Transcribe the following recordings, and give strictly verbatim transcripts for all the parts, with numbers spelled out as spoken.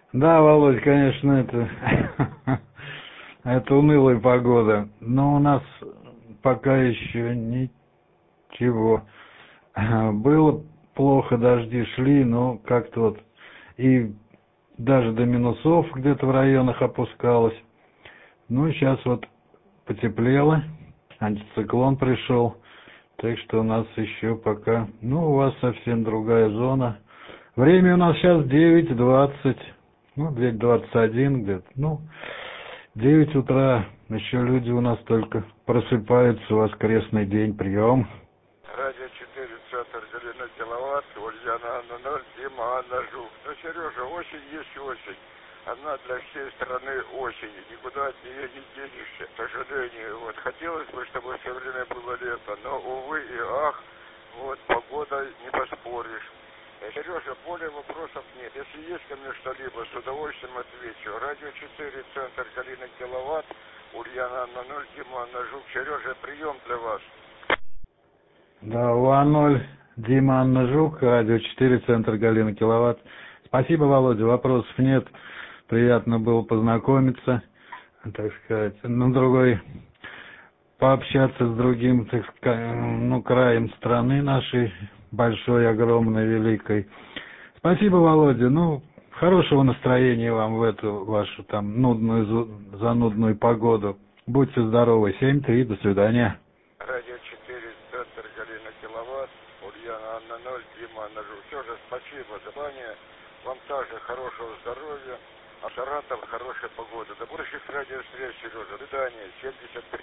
Да, Володь, конечно, это, это унылая погода, но у нас пока еще ничего. Было плохо, дожди шли, но как-то вот и даже до минусов где-то в районах опускалось. Ну, сейчас вот потеплело, антициклон пришел, так что у нас еще пока, ну, у вас совсем другая зона. Время у нас сейчас девять двадцать, ну, девять двадцать один где-то, ну, девять утра, еще люди у нас только просыпаются, воскресный день, прием. Радио четыре, центр Галина Киловатт, Ульяна Анна ноль, Дима Анна Жук. Ну, Сережа, осень есть осень. Она для всей страны осень. Никуда от нее не денешься. К сожалению, вот хотелось бы, чтобы все время было лето, но, увы и ах, вот погода не поспоришь. Сережа, более вопросов нет. Если есть ко мне что-либо, с удовольствием отвечу. Радио четыре, центр Галина Киловатт, Ульяна Анна ноль, Дима Анна Жук. Сережа, прием для вас. Да, у А ноль, Дима Анна Жук, радио четыре, центр Галина Киловатт. Спасибо, Володя, вопросов нет. Приятно было познакомиться, так сказать, на другой, пообщаться с другим, так сказать, ну, краем страны нашей, большой, огромной, великой. Спасибо, Володя, ну, хорошего настроения вам в эту вашу там нудную, занудную погоду. Будьте здоровы, семь три, до свидания. Радио четыре, центр Галина Киловатт, Ульяна Анна ноль, Дима Анна Жук. Все же спасибо за внимание. Вам также хорошего здоровья, а Саратов хорошей погоды. До будущих радиовстреч, Сережа. До свидания, семьдесят три.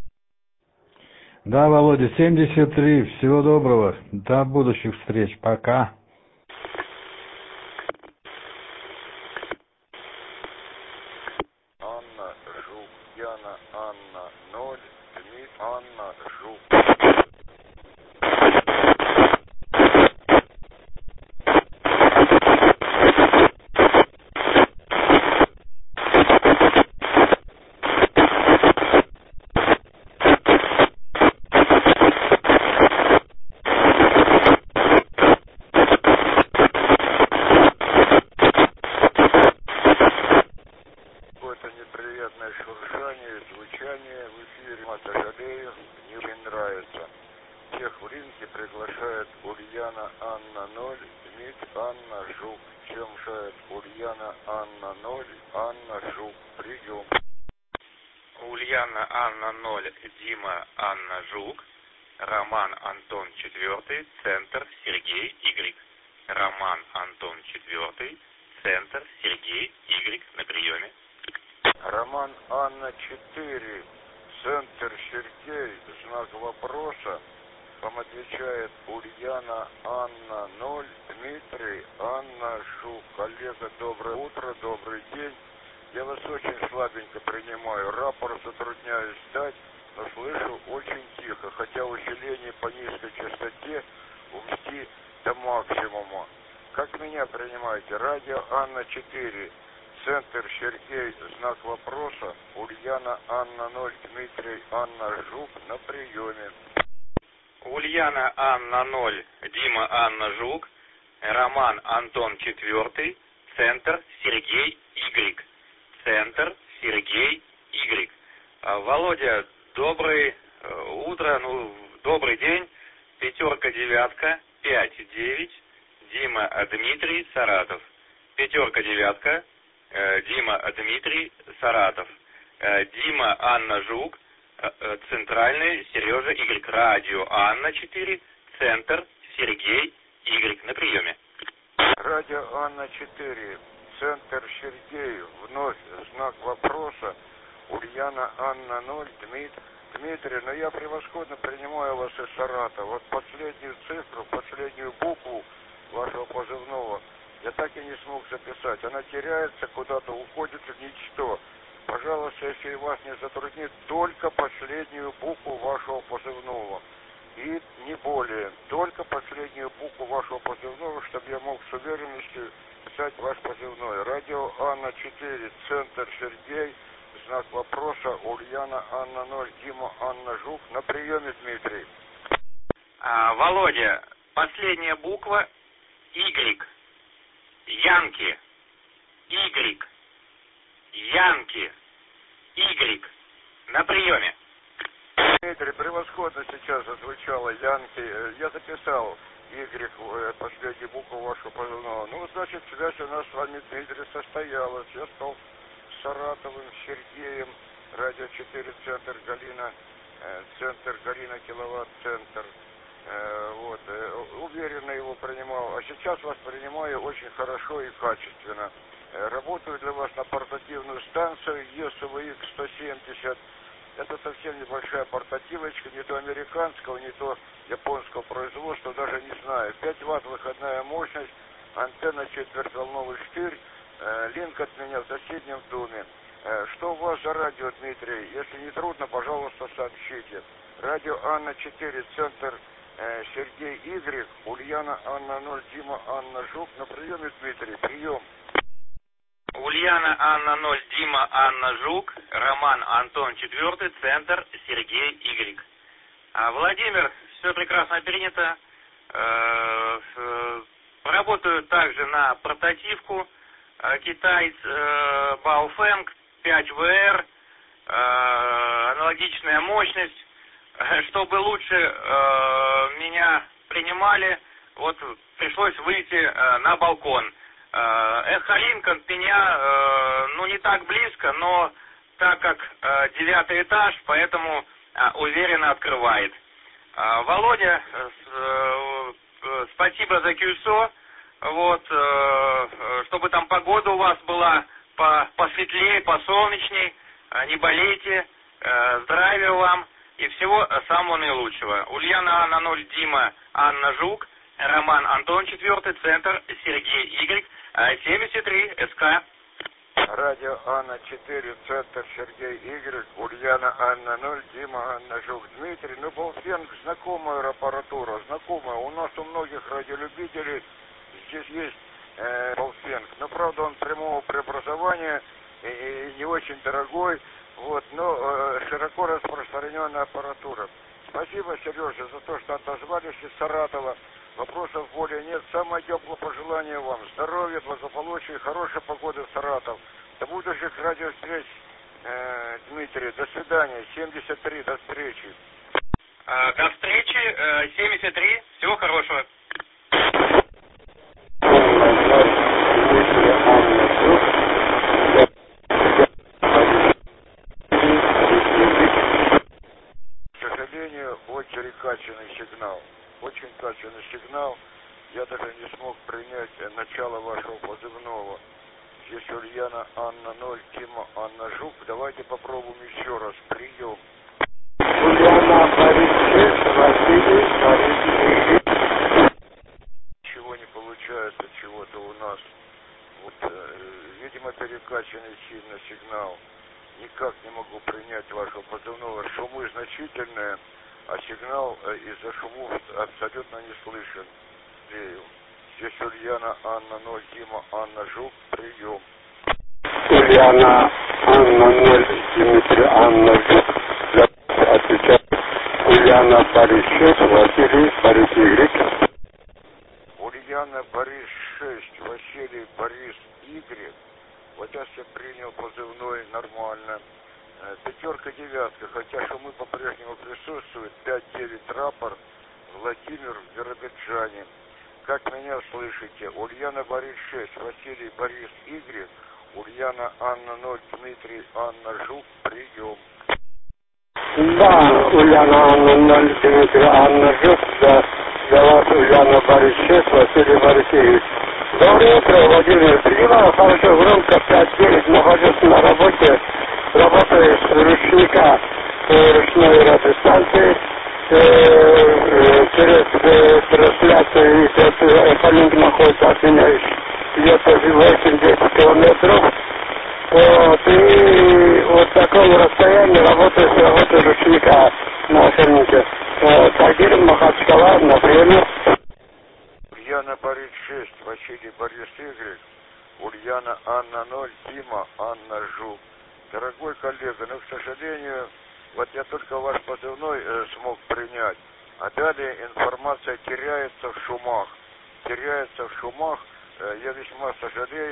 Да, Володя, семьдесят три. Всего доброго. До будущих встреч. Пока. Анна Жук, Яна Анна ноль, Дмит Анна Жук. Какое-то неприятное шуршание, звучание в эфире. Я сожалею, не очень нравится. Всех в ринге приглашает Ульяна Анна ноль, Дмит Анна Жук. Чем мешает Ульяна Анна ноль, Анна Жук. Прием. Ульяна Анна ноль, Дима Анна Жук, Роман Антон четвертый, центр Сергей Y. Роман Антон четвертый, центр Сергей Y на приеме. Роман Анна четыре, центр Сергей, знак вопроса. Вам отвечает Ульяна Анна ноль, Дмитрий Анна Жук. Коллега, доброе утро, добрый день. Я вас очень слабенько принимаю, рапорт затрудняюсь дать, но слышу очень тихо, хотя усиление по низкой частоте умести до максимума. Как меня принимаете? Радио Анна четыре, центр Сергей, знак вопроса, Ульяна Анна ноль, Дмитрий Анна Жук на приеме. Ульяна Анна ноль, Дима Анна Жук, Роман Антон четвертый, центр Сергей Y. Центр Сергей Y. Володя, доброе утро, ну, добрый день. Пятерка, девятка, пять, девять. Дима Дмитрий, Саратов. Пятерка, девятка, Дима Дмитрий, Саратов. Дима Анна Жук, центральный Сережа Y. Радио Анна четыре, центр Сергей Y. На приеме. Радио Анна четыре, центр Сергей, вновь знак вопроса, Ульяна Анна ноль, Дмит, Дмитрий, но я превосходно принимаю вас из Саратова. Вот последнюю цифру, последнюю букву вашего позывного я так и не смог записать. Она теряется куда-то, уходит в ничто. Пожалуйста, если вас не затруднит, только последнюю букву вашего позывного. И не более. Только последнюю букву вашего позывного, чтобы я мог с уверенностью писать ваш позывной. Радио Анна четыре, центр Сергей, знак вопроса, Ульяна Анна ноль, Дима Анна Жук. На приеме, Дмитрий. А, Володя, последняя буква Y. Янки. Y. Янки. Y. На приеме. Дмитрий, превосходно сейчас озвучало Янки. Я записал Y, последнюю букву вашего позывного. Ну, значит, связь у нас с вами, Дмитрий, состоялась. Я стал с Саратовым, Сергеем, радио четыре, центр Галина, центр Галина, киловатт-центр. Вот, уверенно его принимал. А сейчас вас принимаю очень хорошо и качественно. Работаю для вас на портативную станцию и эс вэ икс сто семьдесят. Это совсем небольшая портативочка, не то американского, не то японского производства, даже не знаю. пять ватт выходная мощность, антенна четвертьволновый штырь, э, линк от меня в соседнем доме. Э, что у вас за радио, Дмитрий? Если не трудно, пожалуйста, сообщите. Радио Анна четыре, центр э, Сергей Y, Ульяна Анна ноль, Дима Анна Жук. На приеме, Дмитрий, прием. Ульяна Анна ноль, Дима Анна Жук, Роман Антон четвертый, центр Сергей Y. А, Владимир, все прекрасно перенято. Э, э, работаю также на портативку. Э, китайц э, Baofeng пять вэ эр, э, аналогичная мощность. Чтобы лучше э, меня принимали, вот пришлось выйти э, на балкон. Эхо Линкольн меня, э, ну, не так близко, но так как э, девятый этаж, поэтому э, уверенно открывает. Э, Володя, э, э, спасибо за кюсо, вот, э, чтобы там погода у вас была по, посветлее, посолнечней, э, не болейте, э, здравия вам и всего самого наилучшего. Ульяна Анна ноль, Дима Анна Жук, Роман Антон четвертый, центр Сергей Y, семьдесят три СК. Радио Анна четыре, центр Сергей Y, Ульяна Анна ноль, Дима Анна Жук. Дмитрий, ну, Baofeng знакомая аппаратура, знакомая. У нас у многих радиолюбителей здесь есть э, Baofeng. Но, правда, он прямого преобразования и, и не очень дорогой, вот, но э, широко распространенная аппаратура. Спасибо, Сережа, за то, что отозвались из Саратова. Вопросов более нет. Самое теплое пожелание вам. Здоровья, благополучия, хорошей погоды в Саратов. До будущих радиовстреч, э, Дмитрий. До свидания. семьдесят три. До встречи. А, до встречи. Э, семьдесят три. Всего хорошего. К сожалению, очень качественный сигнал. Очень качественный сигнал. Я даже не смог принять начало вашего позывного. Здесь Ульяна Анна ноль, Дима Анна Жук. Давайте попробуем еще раз. Прием. Ульяна Борис, Василий, Борис. Чего не получается, чего-то у нас. Вот, э, видимо, перекачанный сильно сигнал. Никак не могу принять вашего позывного. Шумы значительные. А сигнал э, из-за шумов абсолютно не слышен. Здесь Ульяна Анна ноль, Дима Анна Жук, прием. Ульяна Анна ноль, Дмитрий Анна Жук, отвечает. Ульяна Борис шесть, Василий Борис Y. Ульяна Борис шесть, Василий Борис Y. Вот сейчас я принял позывной нормально. Пятерка, девятка, хотя шумы по-прежнему присутствуют. пять девять рапорт, Владимир в Биробиджане. Как меня слышите? Ульяна Борис шесть, Василий Борис Y, Ульяна Анна ноль, Дмитрий Анна Жук, прием. Да, Ульяна Анна ноль, Дмитрий Анна Жук, да, для вас Ульяна Борис шесть, Василий Борис Y. Доброе утро, Владимир. Принимаю хорошо, громко, пять девять, нахожусь на работе. Работаю с ручника э, ручной радиостанции. Э, э, через э, трансляцию Эхолинк находится от меня где-то восемь-десять километров. Вот, и вот в таком расстоянии работаю с работой ручника на Эхолинке. Э, Тагир, Махачкала, на приеме. Ульяна Борис шесть, Василий Борис Y, Ульяна Анна ноль, Дима Анна Жук. Дорогой коллега, но, к сожалению, вот я только ваш позывной э, смог принять, а далее информация теряется в шумах. Теряется в шумах, э, я весьма сожалею,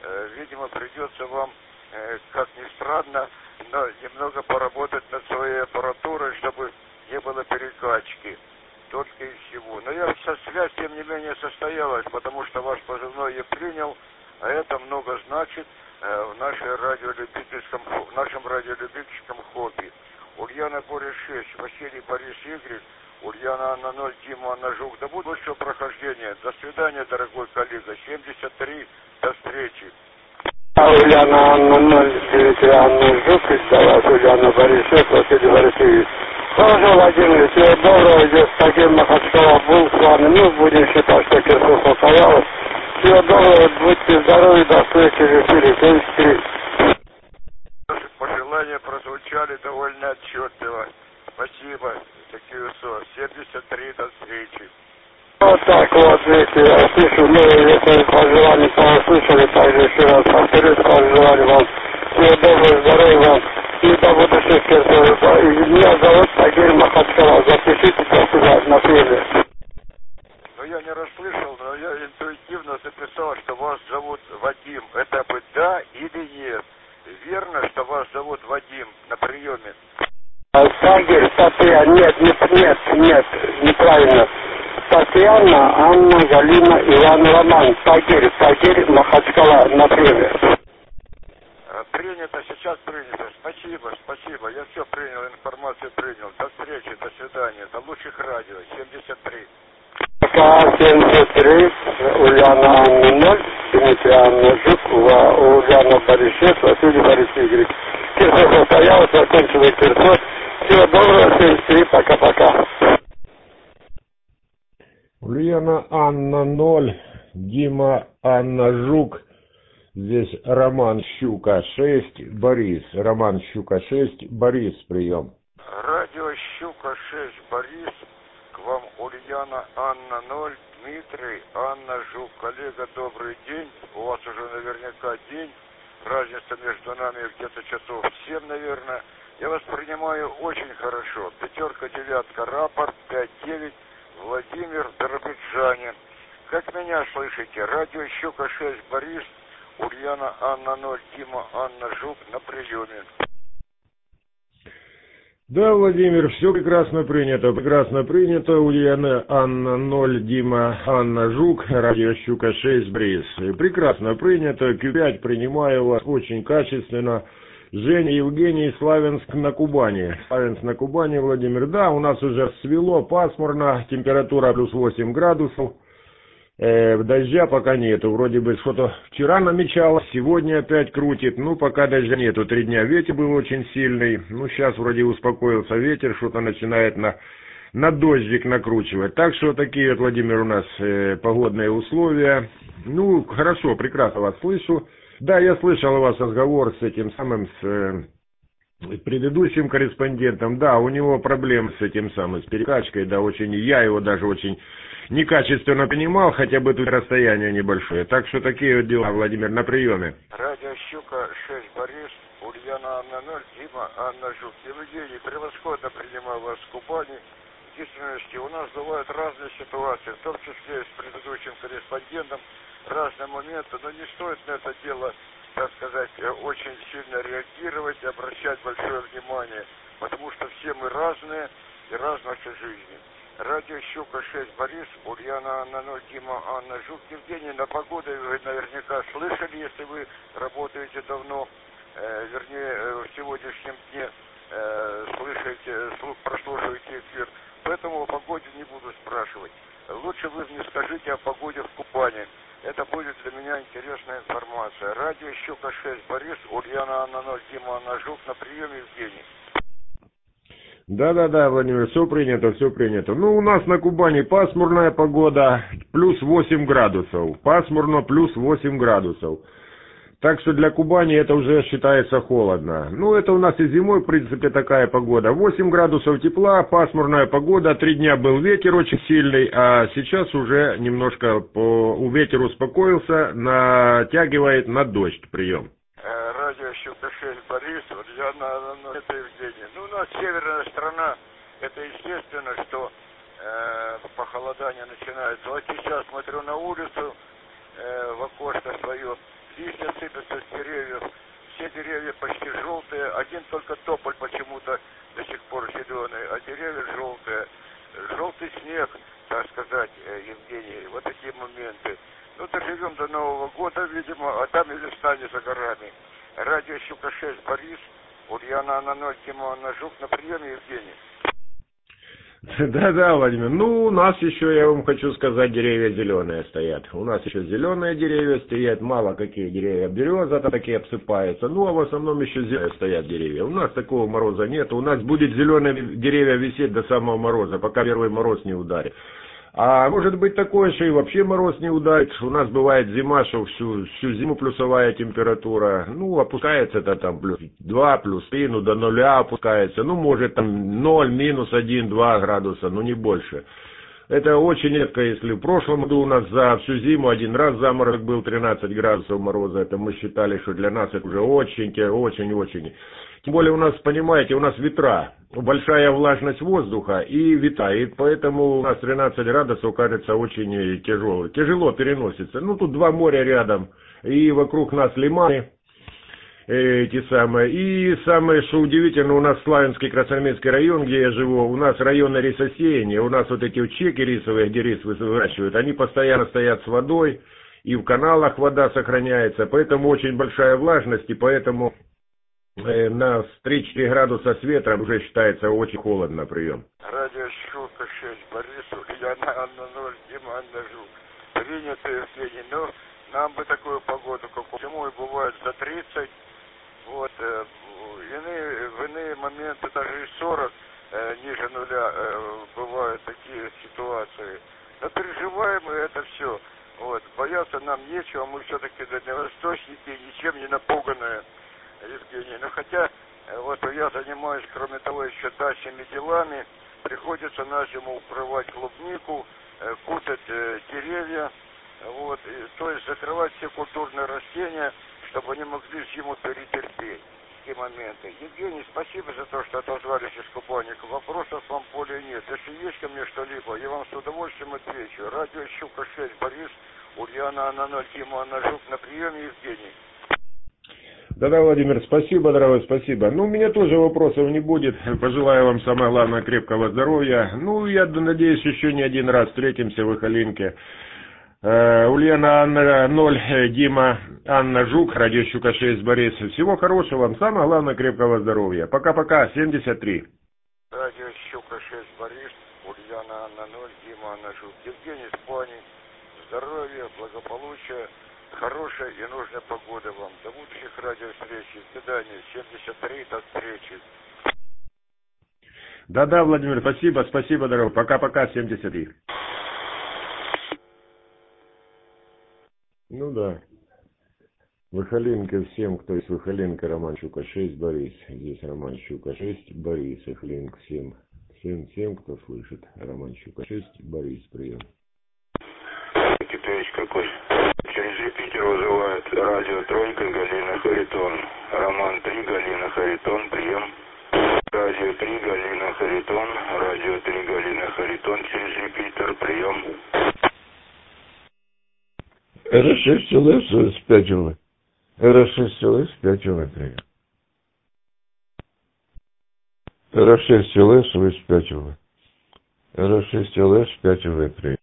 э, видимо, придется вам, э, как ни странно, но немного поработать над своей аппаратурой, чтобы не было перекачки. Только и всего. Но я со связь, тем не менее, состоялась, потому что ваш позывной я принял, а это много значит э, в, нашей радиолюбительском, в нашем радиолюбительском хобби. Ульяна Борис шесть, Василий Борис Игорь, Ульяна Анна ноль, Дима Анна Жук. Да будет лучшего прохождения. До свидания, дорогой коллега. семьдесят три, до встречи. Ульяна Анна ноль, девять Анна Жук, издалась Ульяна Борис шесть, Василий Борис. Тоже, Владимир, всего доброго, идет с таким Махачкала был с вами. Ну, будем считать, что Кирсов состоялось. Всего доброго, будьте здоровы, до встречи в эфире. семьдесят три. Ваши пожелания прозвучали довольно отчетливо. Спасибо, Кирсов. семьдесят три, до встречи. Вот так вот, видите, я слышу, мы эти пожелания послушали, также еще раз повторюсь, пожелали вам всего доброго, здоровья вам и до будущих Кирсов. Меня зовут Тагир Махачкала, запишите сюда на связи. Ну, я не расслышал, но я интуитивно записал, что вас зовут Вадим. Это бы да или нет? Верно, что вас зовут Вадим на приеме? Тагир, Татьяна, нет, нет, нет, нет, неправильно. Татьяна, Анна, Галина, Иван, Роман. Тагир, Тагир, Махачкала, на приеме. Принято, сейчас принято. Спасибо, спасибо. Я все принял, информацию принял. До встречи, до свидания. До лучших радио. семьдесят три. Пока семьдесят три, Ульяна Анна ноль, Дмитрий Анна Жук, Ульяна Борис шесть, Василий Борис Игорь. Кирсов состоялся, закончила Кирсов. Всего доброго, семьдесят три, пока-пока. Ульяна Анна ноль, Дима Анна Жук. Здесь Роман Щука шесть, Борис. Роман Щука шесть, Борис, прием. Радио Щука шесть, Борис. К вам Ульяна Анна ноль, Дмитрий, Анна Жук. Коллега, добрый день. У вас уже наверняка день. Разница между нами где-то часов семь, наверное. Я вас принимаю очень хорошо. Пятерка, девятка, рапорт, пять девять. Владимир, Биробиджане. Как меня слышите? Радио Щука шесть, Борис. Ульяна Анна ноль, Дима Анна Жук на приеме. Да, Владимир, все прекрасно принято, прекрасно принято. Ульяна Анна ноль, Дима Анна Жук, радио Щука шесть, Борис. Прекрасно принято, Q пять принимаю вас очень качественно. Женя, Евгений, Славянск на Кубани. Славянск на Кубани, Владимир. Да, у нас уже свело, пасмурно, температура плюс восемь градусов. Э, дождя пока нету, вроде бы что-то вчера намечалось, сегодня опять крутит, ну пока дождя нету, три дня ветер был очень сильный, ну сейчас вроде успокоился ветер, что-то начинает на, на дождик накручивать, так что такие вот, Владимир, у нас э, погодные условия, ну хорошо, прекрасно вас слышу, да, я слышал у вас разговор с этим самым, с э, предыдущим корреспондентом, да, у него проблемы с этим самым, с перекачкой, да, очень, я его даже очень некачественно понимал, хотя бы тут расстояние небольшое. Так что такие вот дела, Владимир, на приеме. Радио Щука шесть, Борис, Ульяна Анна ноль, Дима Анна Жук. Евгений, превосходно принимаю вас в Кубани. В действительности у нас бывают разные ситуации, в том числе и с предыдущим корреспондентом, разные моменты, но не стоит на это дело, так сказать, очень сильно реагировать и обращать большое внимание, потому что все мы разные и раз в нашей жизни. Радио Щука шесть, Борис, Ульяна Анна ноль, Дима Анна Жук. Евгений, на погоду вы наверняка слышали, если вы работаете давно, э, вернее, э, в сегодняшнем дне э, слышите, слух, прослушиваете эфир. Поэтому о погоде не буду спрашивать. Лучше вы мне скажите о погоде в Кубани. Это будет для меня интересная информация. Радио Щука шесть, Борис, Ульяна Анна ноль, Дима Анна Жук. На приеме, Евгений. Да-да-да, Владимир, все принято, все принято. Ну, у нас на Кубани пасмурная погода, плюс восемь градусов. Пасмурно, плюс восемь градусов. Так что для Кубани это уже считается холодно. Ну, это у нас и зимой, в принципе, такая погода. восемь градусов тепла, пасмурная погода, три дня был ветер очень сильный, а сейчас уже немножко по... у ветер успокоился, натягивает на дождь прием. Радио Щука шесть, Борис, Ульяна, ну, это Евгений. Ну, у нас северная страна, это естественно, что э, похолодание начинается. Вот сейчас смотрю на улицу, э, в окошко свое, листья сыпятся с деревьев, все деревья почти желтые, один только тополь почему-то до сих пор зеленый, а деревья желтые. Желтый снег, так сказать, Евгений, вот такие моменты. Ну, доживем до Нового года, видимо, а там и весна не за горами. Радио Щука шесть, Борис, Ульяна Анна ноль, Дима Анна Жук, на приеме, Евгений. Да-да, Владимир, ну, у нас еще, я вам хочу сказать, деревья зеленые стоят. У нас еще зеленые деревья стоят, мало какие деревья. Береза такие обсыпаются, ну, а в основном еще зеленые стоят деревья. У нас такого мороза нет, у нас будет зеленые деревья висеть до самого мороза, пока первый мороз не ударит. А может быть такое, что и вообще мороз не ударит. У нас бывает зима, что всю, всю зиму плюсовая температура. Ну, опускается это там плюс два, плюс три, ну до нуля опускается. Ну, может там ноль, минус один, два градуса, ну не больше. Это очень редко, если в прошлом году у нас за всю зиму один раз заморозок был тринадцать градусов мороза. Это мы считали, что для нас это уже очень, очень, очень. Тем более у нас, понимаете, у нас ветра, большая влажность воздуха и ветра, и поэтому у нас тринадцать градусов кажется очень тяжело, тяжело переносится. Ну, тут два моря рядом, и вокруг нас лиманы, эти самые. И самое, что удивительно, у нас Славянский, Красноармейский район, где я живу, у нас районы рисосеяния, у нас вот эти вот чеки рисовые, где рис выращивают, они постоянно стоят с водой, и в каналах вода сохраняется, поэтому очень большая влажность, и поэтому... На три-четыре градуса с ветром уже считается очень холодно прием. Радио Щука шесть, Борис, Ульяна Анна ноль, Дима Анна Жук. Принято, Евгений, но нам бы такую погоду, как зимой бывает за тридцать, вот, э, иные, в иные моменты даже и сорок, э, ниже нуля э, бывают такие ситуации. Но переживаем мы это все, вот, бояться нам нечего, мы все-таки дальневосточники, ничем не напуганные. Евгений, ну хотя вот я занимаюсь, кроме того, еще дачными делами, приходится на зиму укрывать клубнику, э, кутать э, деревья, вот, и, то есть закрывать все культурные растения, чтобы они могли зиму перетерпеть, такие моменты. Евгений, спасибо за то, что отозвались из Кубани. Вопросов вам более нет. Если есть ко мне что-либо, я вам с удовольствием отвечу. Радио Щука шесть, Борис, Ульяна Анна ноль, Дима Анна Жук, на приеме, Евгений. Да-да, Владимир, спасибо, дорогой, спасибо. Ну, у меня тоже вопросов не будет. Пожелаю вам, самое главное, крепкого здоровья. Ну, я надеюсь, еще не один раз встретимся в Ихалинке. Э, Ульяна Анна ноль, Дима Анна Жук, радио Щука шесть, Борис. Всего хорошего вам, самое главное, крепкого здоровья. Пока-пока, семьдесят три. Радио Щука шесть, Борис, Ульяна Анна ноль, Дима Анна Жук. Евгений Спани, здоровья, благополучия. Хорошая и нужная погода вам. До будущих радиовстреч. До свидания. семьдесят три, до встречи. Да-да, Владимир, спасибо, спасибо, дорогой. Пока-пока, семьдесят три. Ну да. Выхолинка всем, кто из Выхолинка, Роман Щука шесть, Борис. Здесь Роман Щука шесть, Борис. Выхолинка всем. Всем, всем, кто слышит. Роман Щука шесть, Борис, прием. Китаевич какой? Через Юпитер вызывает радио Тройка, Галина Харитон. Роман три, Галина Харитон, прием. Радио три, Галина Харитон. Радио три, Галина Харитон, через Юпитер, прием. эр шесть эл эс спятила. эр шесть эл эс спятила, прием. эр шесть эл эс вы спятила. эр шесть эл эс спятила, прием.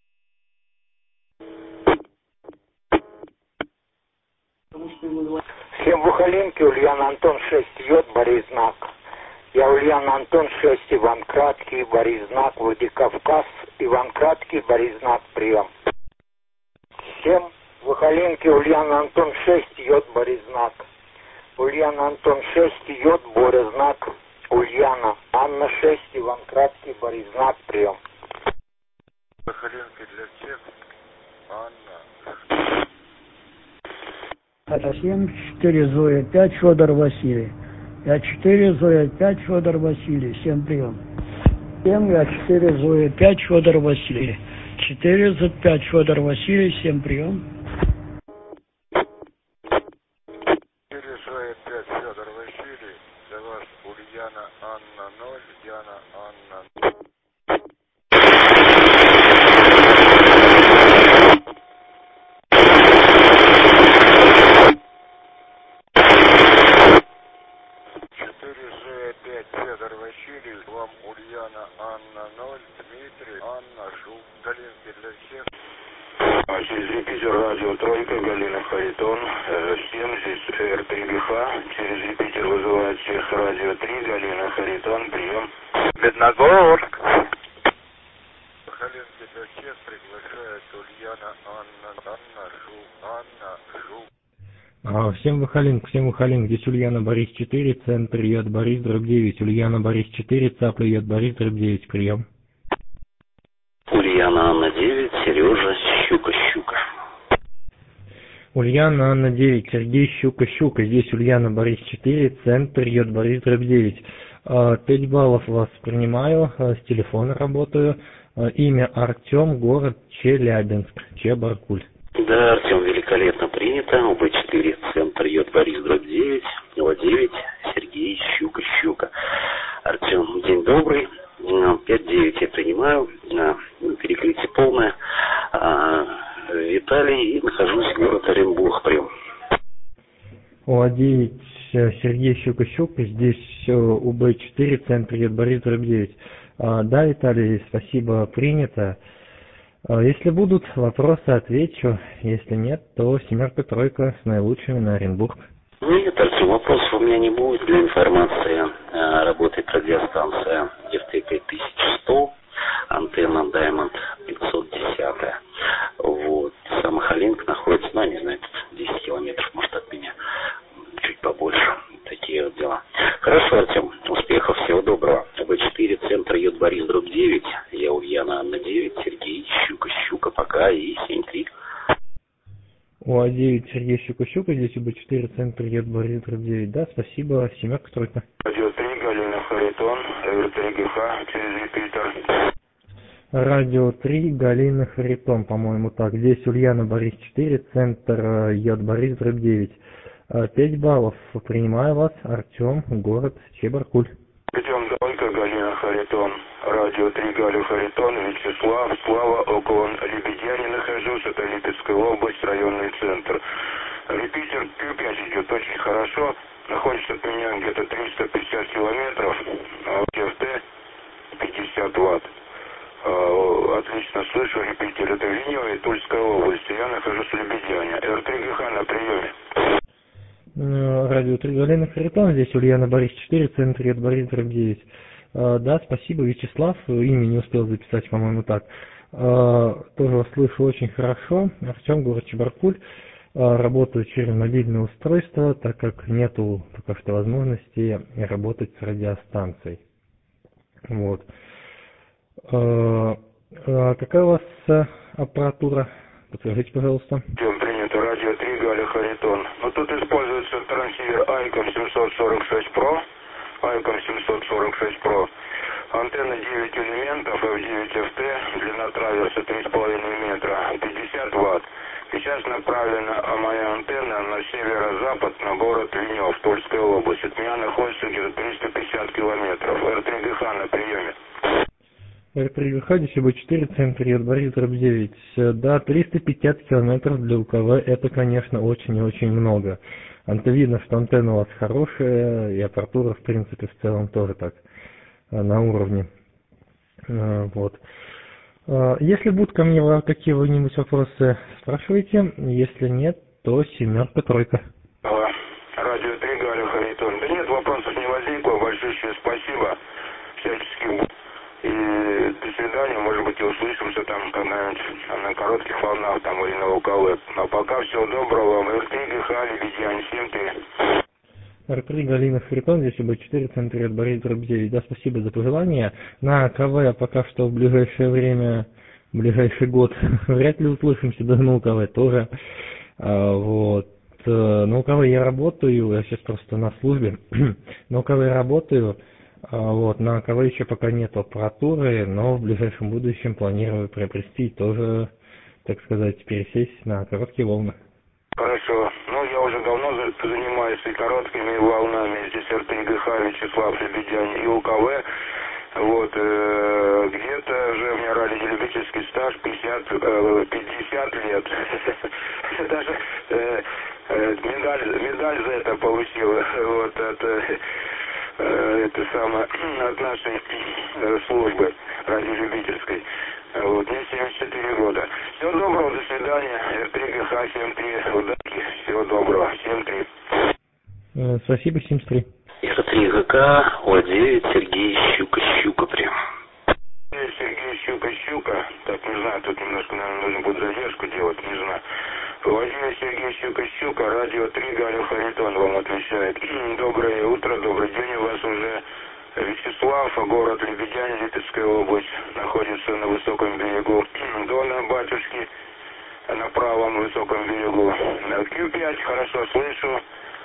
Всем в Ухалинке, Ульяна Антон шесть, Йод, Борис Знак. Я Ульяна Антон шесть, Иван Краткий, Борис Знак, Владикавказ, Иван Краткий, Борис Знак, прием. Всем в Ухалинке, Ульяна Антон шесть, Йод, Борис Знак. Ульяна Антон шесть, Йод, Боря Знак. Ульяна Анна шесть, Иван Краткий, Борис Знак, прием. Выхолинки для всех. Анна. семь четыре Зоя пять Федор Василий. Я четыре Зоя пять Федор Василий. Всем прием. семь я четыре Зоя пять Федор Василий. четыре за пять Федор Василий. Всем прием. четыре Зоя пять Федор Василий. Для вас Ульяна Анна ноль, Диана Анна ноль. Харитон, семь, здесь эр три гэ ха, через Юпитер вызывает всех радио три, Галина Харитон, прием. Медногорск. Сахалин тебя всех приглашает Ульяна Анна, Анна Жу, Анна Жу. А, всем Вахалинг, всем Вахалинг, здесь Ульяна Борис четыре, центр Йод Борис, дробь девять, Ульяна Борис четыре, цапля Йод Борис, дробь девять, прием. Ульяна Анна девять, Сережа, Щука, Щука. Ульяна Анна девять, Сергей, Щука, Щука, здесь Ульяна Борис четыре, центр Йод Борис, дробь девять. пять баллов вас принимаю, с телефона работаю, имя Артем, город Челябинск, Чебаркуль. Да, Артем, великолепно принято. У бэ четыре, центр Йод Борис, дробь девять, О девять, Сергей, Щука, Щука. Артем, день добрый. пять девять я принимаю. Перекрытие полное. Виталий, и нахожусь в городе Оренбург. Прием. О девять, Сергей, Щука, Щука. Здесь у бэ четыре, центр Йод Борис, дробь девять. Да, Виталий, спасибо, принято. Если будут вопросы, отвечу. Если нет, то семерка-тройка с наилучшими на Оренбург. Нет, Артем, вопросов у меня не будет. Для информации работает радиостанция эф тэ пять тысяч сто, антенна Diamond пятьсот десять. Вот. Сам Халинг находится, ну, не знаю, десять километров, может, от меня. Чуть побольше. Такие вот дела. Хорошо, Артем. Успехов, всего доброго. бэ четыре, центр Йод Борис, дробь девять. Я Ульяна Анна девять, Сергей, Щука, Щука, пока, и семь три. О девять, Сергей, Щука, Щука. Здесь у бэ четыре, центр Йод Борис, дробь девять. Да, спасибо. Семерка, тройка. Радио три, Галина Харитон, эр три гэ ха, через Юпитер. Радио три, Галина Харитон, по-моему, так. Здесь Ульяна Борис четыре, центр Йод Борис, дробь девять. пять баллов. Принимаю вас, Артем, город Чебаркуль. Идем только, Галина Харитон. Радио три, Галя Харитон, Вячеслав, Слава, около Лебедяни нахожусь, это Липецкая область, районный центр. Репитер кью пять идет очень хорошо, находится от меня где-то триста пятьдесят километров, а у эф тэ пятьдесят ватт. Отлично слышу, репитер, это Винева и Тульская область, я нахожусь в Лебедяне. эр три гэ ха на приеме. Радио три, Галина Харитон, здесь Ульяна Борис четыре, центр Йод Борис, дробь девять. Да, спасибо, Вячеслав, имя не успел записать, по-моему, так. Тоже вас слышу очень хорошо. Артем, город Чебаркуль. Работаю через мобильное устройство, так как нету пока что возможности работать с радиостанцией. Вот. Какая у вас аппаратура? Подскажите, пожалуйста. Принято, радио три, Галя Харитон. Но тут используется трансивер Айкон семьсот сорок шесть про. Айкон семьсот сорок шесть про. Антенна девять элементов, эф девять эф тэ, длина траверса три с половиной метра, пятьдесят ватт. Сейчас направлена моя антенна на северо-запад, на город Винев, Тульская область. От меня находится где-то триста пятьдесят километров. эр три гэ ха на приеме. эр три гэ ха, здесь бэ четыре, центр Йод Борис, дробь девять. Да, триста пятьдесят километров для УКВ, это, конечно, очень и очень много. Анте видно, что антенна у вас хорошая, и аппаратура, в принципе, в целом тоже так, на уровне. Вот. Если будут ко мне какие-нибудь вопросы, спрашивайте. Если нет, то семерка, тройка. Радио три, Галя Харитон. Да нет, вопросов не возникло. Большое спасибо. Всячески. И до свидания. Может быть, и услышимся там когда-нибудь на коротких волнах там или на УКВ. А пока всего доброго вам. эр три гэ ха, Лебедянь, семь три. эр три, Галина Харитон, здесь бэ четыре, центр Йод Борис, дробь девять. Да, спасибо за пожелания. На КВ пока что в ближайшее время, в ближайший год вряд ли услышимся, да на УКВ тоже. А, вот. На УКВ я работаю, я сейчас просто на службе. На УКВ я работаю. Вот, на КВ еще пока нет аппаратуры, но в ближайшем будущем планирую приобрести и тоже, так сказать, пересесть на короткие волны. Хорошо. Ну, я уже давно занимаюсь и короткими волнами. Здесь эр три гэ ха, Вячеслав, Лебедянь и УКВ. Вот, э, где-то же у меня радиолюбительский стаж пятьдесят, э, пятьдесят лет. Даже э, э, медаль, медаль за это получил. Вот, это... э, это самое, от нашей э, службы радиолюбительской. Вот, мне семьдесят четыре года. Всего доброго, до свидания. эр три гэ ха семь три, удачи, всего доброго, семь три. Э, спасибо, семьдесят три. эр три гэ ка, О девять, Сергей Щука, Щука, прием. Сергей Щука, Щука. Так, не знаю, тут немножко, наверное, нужно будет задержку делать, не знаю. Владимир Сергей Щука, Щука, радио три, Галя Харитон вам отвечает. Доброе утро, добрый день, у вас уже Вячеслав, город Лебедянь, Липецкая область, находится на высоком берегу Дона, батюшки, на правом высоком берегу. Кью пять, хорошо слышу.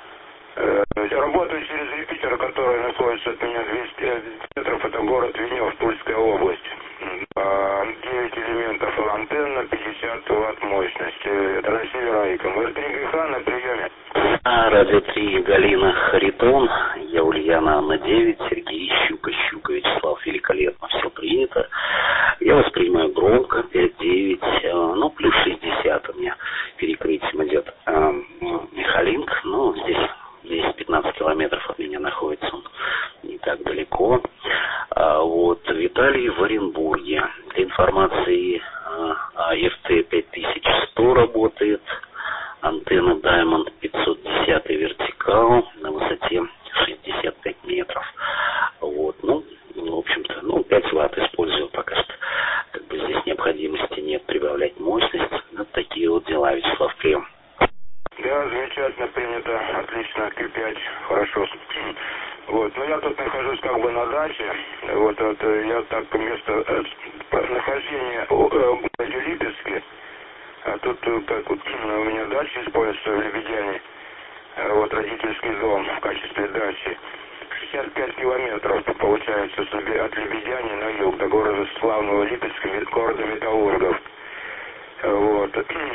Работаю через репитер, который находится от меня двести метров, это город Венев, Тульская область. девять элементов антенна, пятьдесят ватт мощности. Это на Северайком. эр три гэ ха на приеме. Радио три, Галина Харитон, я Ульяна Анна девять, Сергей Щука, Щука, Вячеслав, великолепно, все принято. Я воспринимаю громко, пять девять, ну плюс шестьдесят у меня перекрытием идет. Михалинг, ну здесь десять-пятнадцать километров от меня находится, он не так далеко. А вот Виталий в Оренбурге. Для информации, эр тэ пять тысяч сто работает, антенна Diamond пятьсот десять вертикал на высоте шестьдесят пять метров. Вот, ну, в общем-то, ну, пять ватт использую пока что. Как бы здесь необходимости нет прибавлять мощность. Вот такие вот дела, Вячеслав, прием. Да, замечательно принято, отлично, Кью пять, хорошо. Вот, но я тут нахожусь как бы на даче, вот, это, я так место э, нахождения в городе Липецке, а тут как вот, у меня дача используется в Лебедяне, вот родительский дом в качестве дачи. шестьдесят пять километров получается от Лебедяни на юг до города славного Липецка, города металлургов. Вот.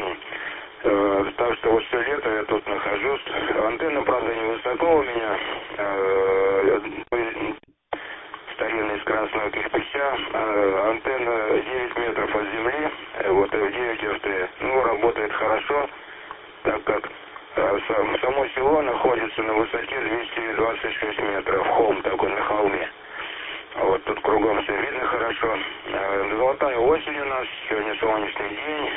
Так что вот все лето я тут нахожусь. Антенна, правда, невысоко у меня. Старинная из красного кирпича. Антенна девять метров от земли. Вот в девять эр тэ. Ну, работает хорошо, так как само село находится на высоте двести двадцать шесть метров. Холм такой на холме. Вот тут кругом все видно хорошо. Золотая осень у нас, сегодня солнечный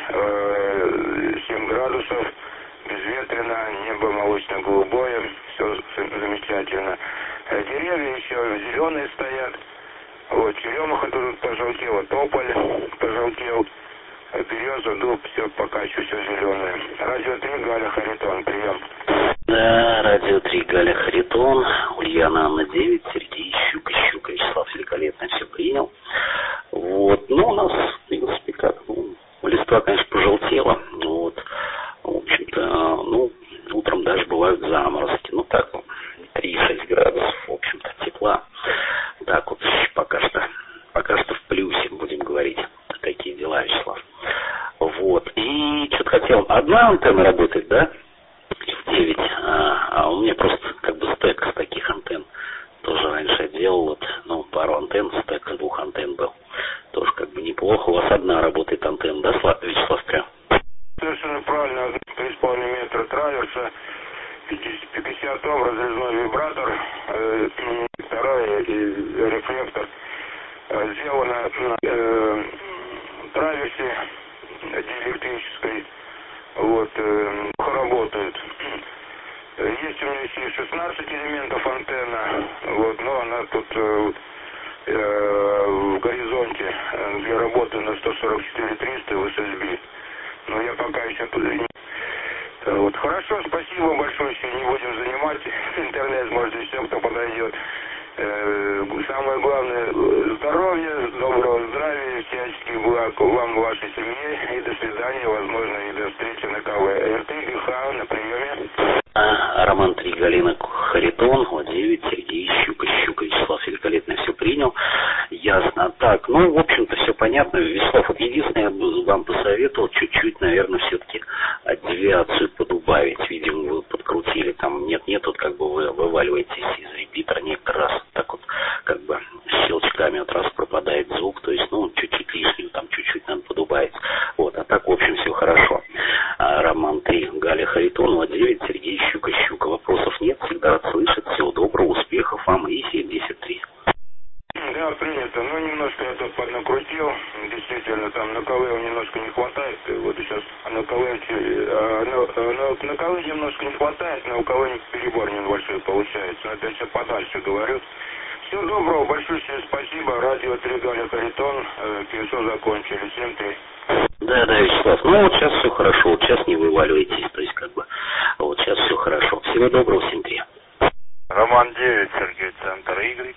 день, семь градусов, безветренно, небо молочно-голубое, все замечательно. Деревья еще зеленые стоят, вот черемуха тут пожелтела, тополь пожелтел, береза, дуб, все пока еще все зеленое. Радио три, Галя Харитон, прием. Да, радио три, Галя Харитон, Ульяна Анна девять, Сергей Щука, Щука, Вячеслав великолепно все принял. Вот, ну у нас, в принципе, как, ну, листва, конечно, пожелтела, вот, в общем-то, ну, утром даже бывают заморозки, ну так, три-шесть градусов, в общем-то, тепла, так вот, пока что, пока что в плюсе, будем говорить, такие дела, Вячеслав. Вот, и что-то хотел, одна антенна работает, да? В девять, а, а у меня просто как бы стек с таких антенн. Тоже раньше я делал, вот, ну, пару антенн, стек с двух антенн был. Тоже как бы неплохо. У вас одна работает антенна, да, Вячеслав, прям? Совершенно правильно, три с половиной метра траверса, пятьдесят ом, разрезной вибратор, э, вторая и рефлектор. Э, сделано на э, траверсе диэлектрической. Вот, э, работает. Есть у меня еще шестнадцать элементов антенна, вот, но она тут э, э, в горизонте для работы на сто сорок четыре триста в эс эс би. Но я пока еще тут не... Вот, хорошо, спасибо большое, еще не будем занимать. Интернет может и все, кто подойдет. Э, самое главное, здоровья, доброго здравия, всяческих благ вам, вашей семье, и до свидания, возможно, и до встречи на ка вэ. эр три гэ ха на приеме. Роман три, Галина Харитон, О девять, Сергей Щука, Щука, Вячеслав великолепно все принял. Ясно. Так, ну, в общем-то, все понятно. Вячеслав, вот единственное, я вам посоветовал чуть-чуть, наверное, все-таки девиацию подубавить. Видимо, вы подкрутили, там нет-нет, вот как бы вы вываливаетесь из репитера некоторый раз, так вот, как бы, щелчками вот раз пропадает звук, то есть, ну, чуть-чуть лишнюю, там, чуть-чуть надо подубавить. Вот, а так, в общем, все хорошо. А, Роман три, Галя Харитон, О девять, Сергей Щука, Щука. Вопросов нет, всегда рад слышать. Всего доброго, успехов вам и немножко не хватает, но у кого-нибудь перебор небольшой получается. Но это все подальше говорю. Всего доброго, большое спасибо. Радио три Галя Харитон. Кинцо закончили. семь три. Да, да, Вячеслав. Ну вот сейчас все хорошо. Вот сейчас не вываливайтесь. То есть как бы вот сейчас все хорошо. Всего доброго, семь три. Роман девять, Сергей, центр Y.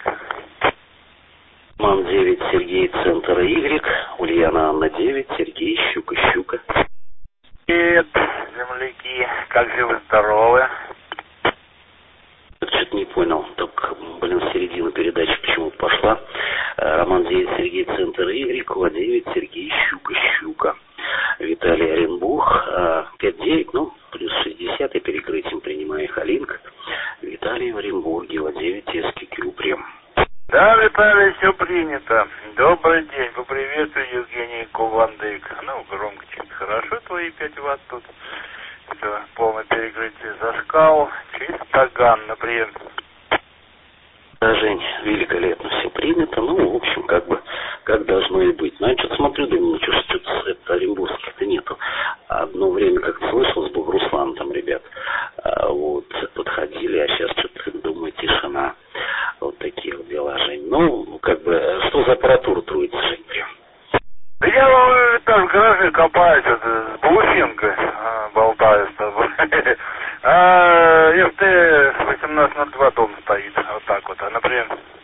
Роман девять, Сергей, центр Y. Ульяна Анна девять, Сергей, Щука, Щука. Привет, земляки. Как живы-здоровы? Что-то не понял. Так, блин, середина передачи почему-то пошла. Роман девять, Сергей, центр Y. Ла девять, Сергей, Щука, Щука. Виталий Оренбург. пять девять, ну, плюс шестьдесят и перекрытием принимаю Халинг. Виталий в Оренбурге. Ла девять, СКК прям. Да, Виталий, все принято. Добрый день. Поприветствую, Евгений Кувандык. Ну, громко чуть хорошо, твои пять ватт тут. Все, полное перекрытие зашкал. Чистоган, например. Да, Жень, великолепно все принято. Ну, в общем, как бы, как должно и быть. Ну, я что-то смотрю, думаю, что что-то оренбургских-то нету. Одно время как-то слышал с Богрусланом там ребят, а, вот, подходили, а сейчас что-то, думаю, тишина. Вот такие вот дела, Жень. Ну, как бы, что за аппаратура труится, Жень, прям? Да я вам там в гараже копаюсь, это, с Булусенко а, болтаю с тобой. А эф тэ восемнадцать ноль два дом стоит, вот так вот, а, например.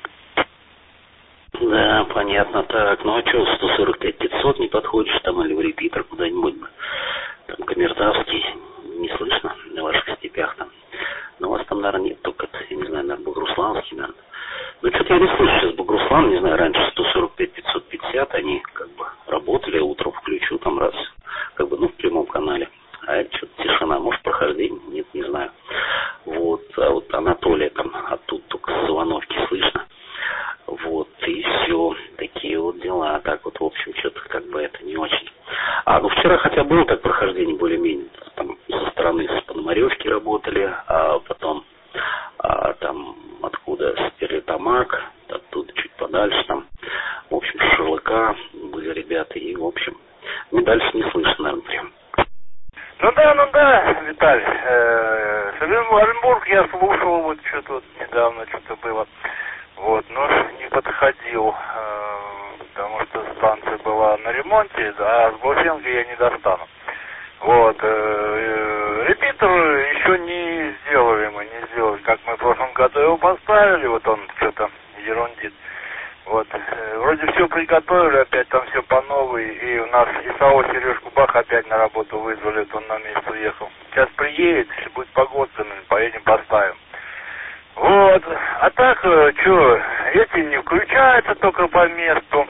Да, понятно, так. Ну, а что, сто сорок пять пятьсот не подходишь там или в репитер куда-нибудь бы? Там Камертавский, не слышно на ваших степях там. Но у вас там, наверное, нет, только, я не знаю, наверное, Богруславский, наверное. Ну, что-то я не слышу сейчас Богруслан, не знаю, раньше сто сорок пять пятьсот пятьдесят, они как бы работали, утром включу там раз, как бы, ну, в прямом канале. А это что-то тишина, может, прохождение, нет, не знаю. Вот, а вот Анатолия там, оттуда только с Ивановки слышно. Вот, и все, такие вот дела. Так вот, в общем, что-то как бы это не очень. А, ну, вчера хотя было так прохождение более-менее, там, со стороны с Пономаревки работали, а потом, а, там, откуда, Стерлитамак, оттуда чуть подальше, там, в общем, с Шерлыка были ребята, и, в общем, ну, дальше не слышно, наверное, прям. Ну да, ну да, Виталий. Э, Оренбург я слушал, вот что-то вот недавно что-то было. Вот, но не подходил, э, потому что станция была на ремонте, а с Булусенко я не достану. Вот, э, э, репитер еще не сделали мы, не сделали, как мы в прошлом году его поставили, вот он что-то ерундит. Вот, э, вроде все приготовили, опять там все по новой, и у нас ИСАО Сережку Бах опять на работу вызвали, вот он на место уехал. Сейчас приедет, если будет погода, поедем поставим. Вот, а так, что, эти не включаются только по месту.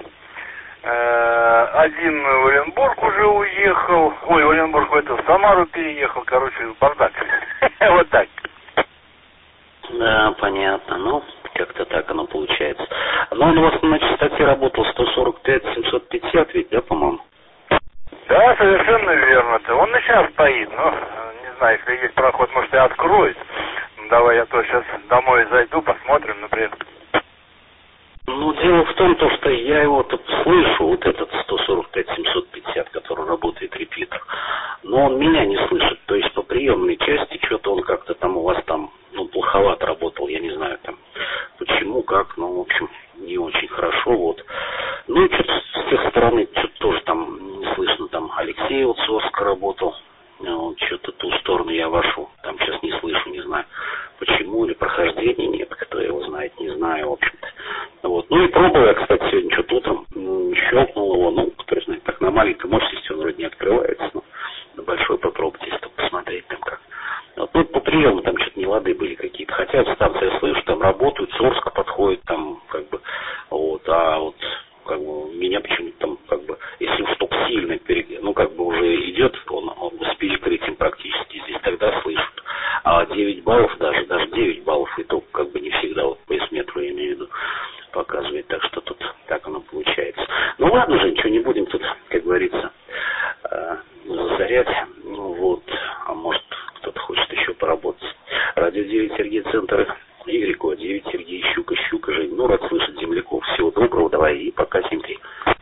Э, один в Оренбург уже уехал, ой, в Оренбург в эту, в Самару переехал, короче, бардак. Вот так. Да, понятно, ну, как-то так оно получается. Но он у вас на частоте работал сто сорок пять семьсот пятьдесят ведь, да, по-моему? Да, совершенно верно. Он и сейчас стоит, но, не знаю, если есть проход, может, и откроет. Давай я то сейчас домой зайду, посмотрим, например. Ну, дело в том, то, что я его-то слышу, вот этот сто сорок пять семьсот пятьдесят, который работает репитер, но он меня не слышит, то есть по приемной части что-то он как-то там у вас там, ну, плоховато работал, я не знаю там, почему, как, ну, в общем, не очень хорошо, вот. Ну, и что-то с тех стороны, что-то тоже там не слышно, там Алексей вот Сорско работал, вот, что-то ту сторону я вошел, там сейчас не слышу, не знаю, почему, или прохождения нет, кто его знает, не знаю, в общем-то. Вот. Ну и пробовал я, кстати, сегодня что-то утром щелкнул его, ну, кто знает, так на маленькой мощности он вроде не открывается, но на большой попробуйте, если посмотреть там как. Вот. Ну, по приему там что-то не лады были какие-то, хотя станция, я слышу, там работают, Сорско подходит, там, как бы, вот, а вот, как бы, меня почему-то там, как бы, если уж только сильно, перед, ну, как бы уже идет, он, он с перекрытием практически здесь, тогда слышат. А девять баллов даже, даже девять баллов, и то, как бы, не всегда, вот, по эсметру, я имею в виду, показывает, так что тут так оно получается. Ну ладно же, ничего не будем тут, как говорится, э, засорять. Ну вот, а может кто-то хочет еще поработать. Радио девять, Сергей, центр Y, девять, Сергей, Щука, Щука, Жень. Ну, рад слышать земляков. Всего доброго, давай и пока, семь три.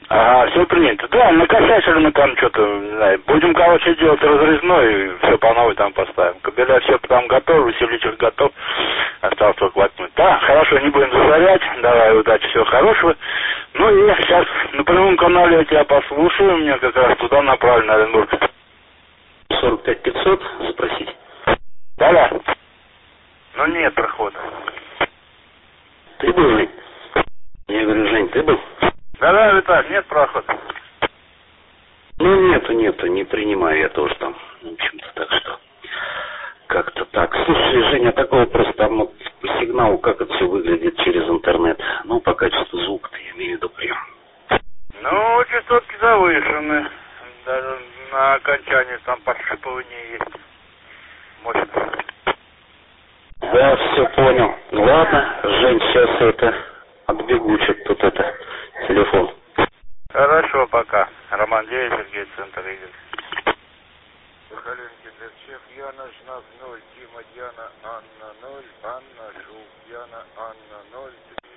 Ага, все принято. Да, накосячили мы там что-то, не знаю. Будем, короче, делать разрезной и все по новой там поставим. Кабеля все там готовы, усилитель готов. Осталось только воткнуть. Да, хорошо, не будем засорять. Давай, удачи, всего хорошего. Ну и сейчас на прямом канале я тебя послушаю. Мне как раз туда направлено, на Оренбург. сорок пять пятьсот запросить. Да-да. Ну нет прохода. Ты был, Жень? Я говорю, Жень, ты был? Да-да, Виталь, нет прохода. Ну, нету, нету, не принимаю я тоже там. В общем-то, так что как-то так. Слушай, Женя, такой вопрос, там вот по сигналу, как это все выглядит через интернет? Ну, по качеству звука-то, я имею в виду прием. Ну, частотки завышены. Даже на окончании там подшипывание есть. Мощно. Да, все понял. Ладно, Жень, сейчас это отбегу, что-то тут это, телефон. Хорошо, пока. Роман девять, Сергей, центр Игорь. Коленки для всех. Яна, знак ноль. Дима, Диана, Анна ноль. Анна, Жук, Яна, Анна ноль.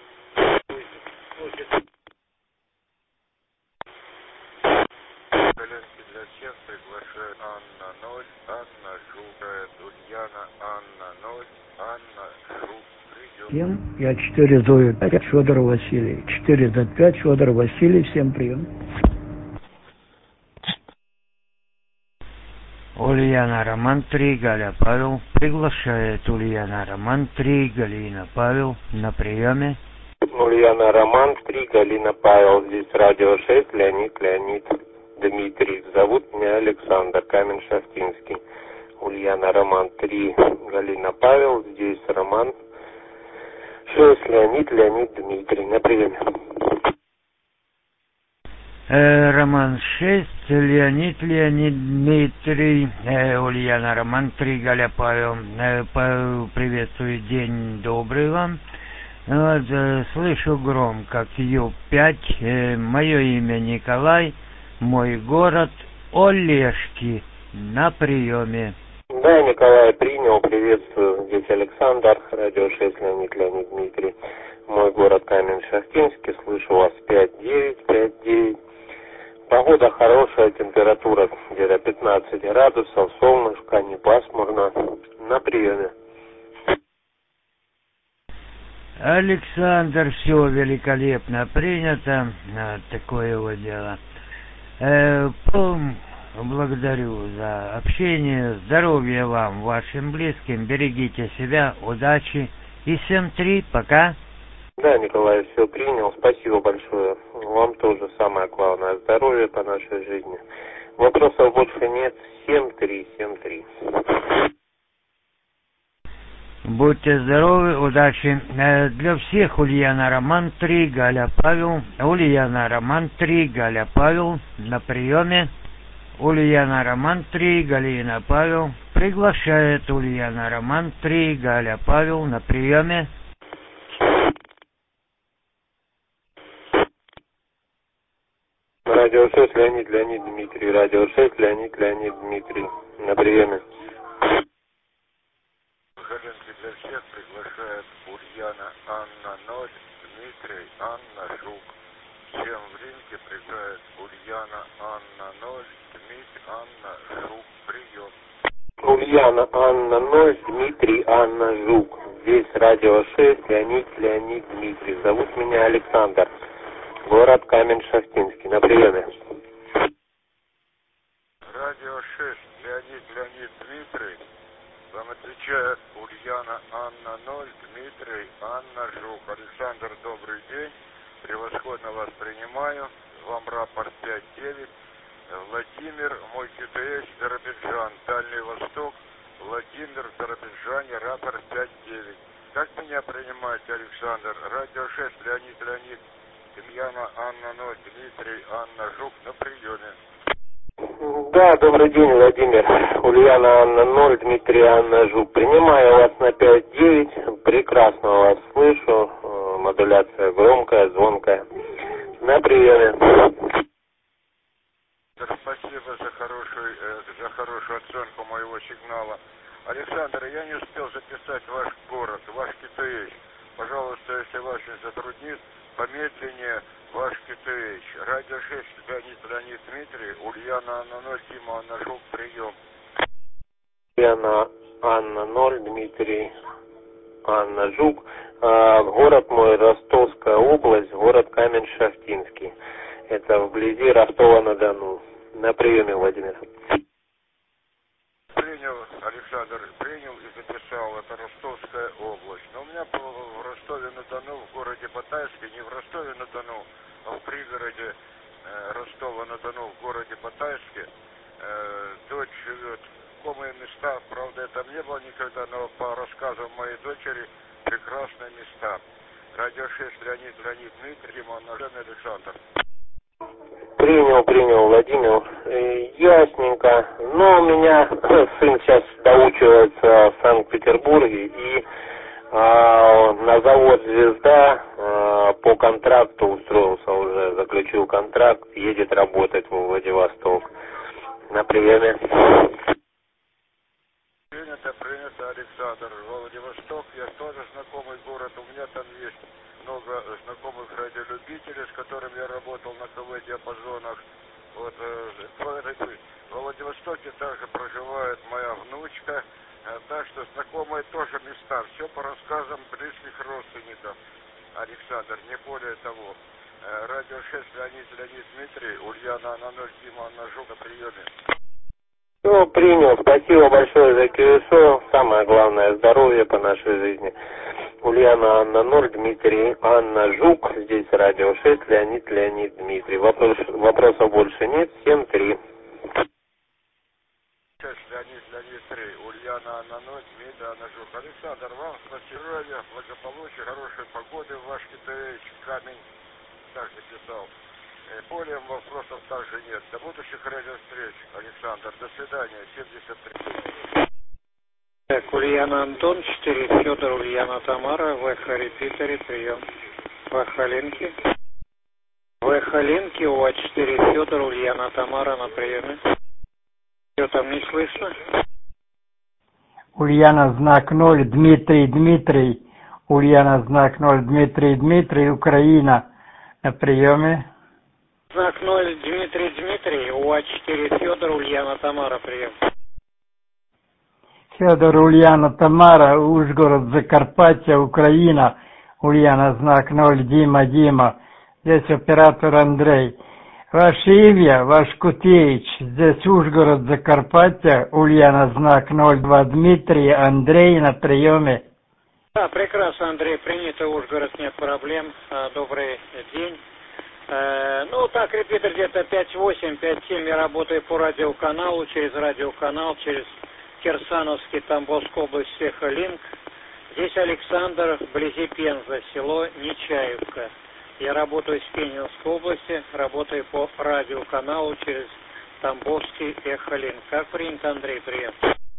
Коленки для всех. Приглашаю Анна ноль. Анна, Жук, Ульяна, Анна ноль. Анна, Жук. Всем, я четыре Зоя пять, Федор Василий. четыре зет пять, Федор Василий, всем прием. Ульяна Роман три, Галя Павел. Приглашает Ульяна Роман три, Галина Павел на приеме. Ульяна Роман три, Галина Павел. Здесь радио шесть, Леонид, Леонид, Дмитрий. Зовут меня Александр, Камень-Шахтинский. Ульяна Роман три, Галина Павел. Здесь Роман шесть, Леонид, Леонид, Дмитрий. На приеме. Э, Роман шесть, Леонид, Леонид, Дмитрий, э, Ульяна Роман три, Галя Павел. Э, по, приветствую, день добрый вам. Вот, э, слышу громко Q пять, э, мое имя Николай, мой город Олешки, на приеме. Да, Николай, принял, приветствую. Здесь Александр, радио шесть, Леонид, Леонид, Дмитрий. Мой город Камень-Шахтинский, слышу вас пять девять, пять девять. Погода хорошая, температура где-то пятнадцать градусов, солнышко, не пасмурно. На приеме. Александр, все великолепно принято, вот такое вот дело. Э, по, благодарю за общение, здоровья вам, вашим близким, берегите себя, удачи и семь три, пока. Да, Николай, все принял, спасибо большое. Вам тоже самое главное, здоровье по нашей жизни. Вопросов больше нет, семь три, семь три. Будьте здоровы, удачи. Э, для всех Ульяна Роман три, Галя Павел. Ульяна Роман три, Галя Павел на приеме. Ульяна Роман три, Галина Павел. Приглашает Ульяна Роман три, Галя Павел на приеме. Радио шесть, Леонид, Леонид, Дмитрий. Радио шесть, Леонид, Леонид, Дмитрий. На приеме. Коленки для всех приглашает Ульяна, Анна ноль, Дмитрий, Анна Жук. Всем в ринге приглашает Ульяна, Анна ноль, Дмитрий, Анна Жук. Прием. Ульяна, Анна ноль, Дмитрий, Анна Жук. Здесь радио шесть, Леонид, Леонид, Дмитрий. Зовут меня Александр. Город Камень-Шахтинский. На приеме. Радио шесть, Леонид, Леонид, Дмитрий. Вам отвечает Ульяна, Анна ноль, Дмитрий, Анна Жук. Александр, добрый день. Превосходно вас принимаю. Вам рапорт пять девять. Владимир, мой Q T S, Азербайджан, Дальний Восток. Владимир, в Азербайджане, рапорт пять девять. Как меня принимаете, Александр? Радио шесть, Леонид, Леонид, Демьяна, Анна ноль, Дмитрий, Анна Жук на приеме. Да, добрый день, Владимир. Ульяна, Анна ноль, Дмитрий, Анна Жук. Принимаю вас на пять девять. Прекрасно вас слышу. Модуляция громкая, звонкая. На приеме. Спасибо за хорошую, э, за хорошую оценку моего сигнала. Александр, я не успел записать ваш город, ваш Q T S. Пожалуйста, если вас не затруднит, помедленнее ваш Q T Китович. Радио шесть, Леонид, Леонид, Дмитрий. Ульяна Анна ноль, Дима Анна Жук, прием. Ульяна Анна ноль, Дмитрий Анна Жук. А, город мой Ростовская область, город Камень-Шахтинский. Это вблизи Ростова-на-Дону. На приеме, Владимир. Принял, Александр, принял и записал. Это Ростовская область. Но у меня в Ростове-на-Дону, в городе Батайске, не в Ростове-на-Дону, а в пригороде э, Ростова-на-Дону, в городе Батайске, э, дочь живет. Знакомые места, правда, я там не было никогда, но по рассказам моей дочери прекрасные места. Радио шесть, Леонид, Леонид, Дмитрий, Моножен, Александр. Принял, принял, Владимир. Ясненько. Но у меня сын сейчас доучивается в Санкт-Петербурге и а, на завод «Звезда» а, по контракту устроился уже, заключил контракт, едет работать во Владивосток. На приеме. Принято, принято, Александр. Владивосток, я тоже знакомый город, у меня там есть много знакомых радиолюбителей, с которыми я работал на КВ-диапазонах. Вот, э, во Владивостоке также проживает моя внучка, э, так что знакомые тоже места. Все по рассказам близких родственников, Александр, не более того. Э, радио шесть, Леонид, Леонид, Дмитрий, Ульяна Анна ноль, Дима Анна Жук, на приеме. Ну, принял. Спасибо большое за КСО. Самое главное, здоровье по нашей жизни. Ульяна Анна ноль, Дмитрий Анна Жук. Здесь радио шесть, Леонид, Леонид, Дмитрий. Вопрос, вопросов больше нет. семь три. шесть, Леонид, Леонид, три. Ульяна Анна ноль, Дмитрий Анна Жук. Александр, вам здоровья, благополучия, хорошей погоды в ваш Китович, Камень. Так записал. Более вопросов также нет. До будущих радиовстреч, Александр. До свидания. семьдесят три. Так, Ульяна Антон, четыре, Федор, Ульяна Тамара, ВХ Репитере, прием. ВХ Ленки. ВХ Ленки, УА четыре, Федор, Ульяна Тамара на приеме. Что там не слышно? Ульяна знак ноль, Дмитрий, Дмитрий. Ульяна знак ноль, Дмитрий, Дмитрий, Украина на приеме. Знак ноль, Дмитрий, Дмитрий, УА четыре, Федор, Ульяна Тамара, прием. Федор, Ульяна Тамара, Ужгород, Закарпатье, Украина. Ульяна знак ноль, Дима, Дима. Здесь оператор Андрей. Ваше имя, ваш Кутеич. Здесь Ужгород, Закарпатье, Ульяна знак ноль два, Дмитрий, Андрей на приеме. Да, прекрасно, Андрей, принято, Ужгород, нет проблем. Добрый день. Э, ну, так, репетер где-то пять восемь, пять семь я работаю по радиоканалу, через радиоканал, через Кирсановский, Тамбовская область, Сеха-Линк. Здесь Александр, вблизи Пенза, село Нечаевка. Я работаю с Пензенской области, работаю по радиоканалу через Тамбовский Эхо-Линк. Как принято, Андрей, прием.